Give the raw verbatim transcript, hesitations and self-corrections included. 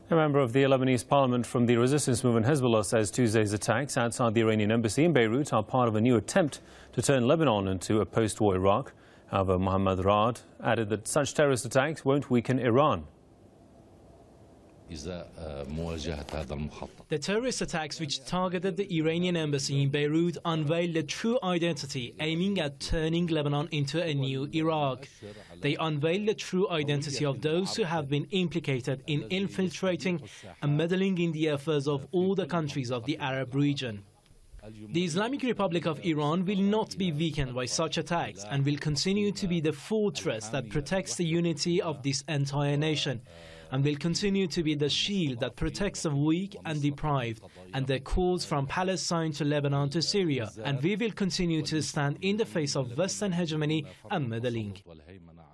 A member of the Lebanese parliament from the resistance movement Hezbollah says Tuesday's attacks outside the Iranian embassy in Beirut are part of a new attempt to turn Lebanon into a post-war Iraq. However, Mohammad Raad added that such terrorist attacks won't weaken Iran. The terrorist attacks which targeted the Iranian embassy in Beirut unveiled the true identity, aiming at turning Lebanon into a new Iraq. They unveiled the true identity of those who have been implicated in infiltrating and meddling in the affairs of all the countries of the Arab region. The Islamic Republic of Iran will not be weakened by such attacks and will continue to be the fortress that protects the unity of this entire nation, and will continue to be the shield that protects the weak and deprived, and the cause from Palestine to Lebanon to Syria. And we will continue to stand in the face of Western hegemony and meddling.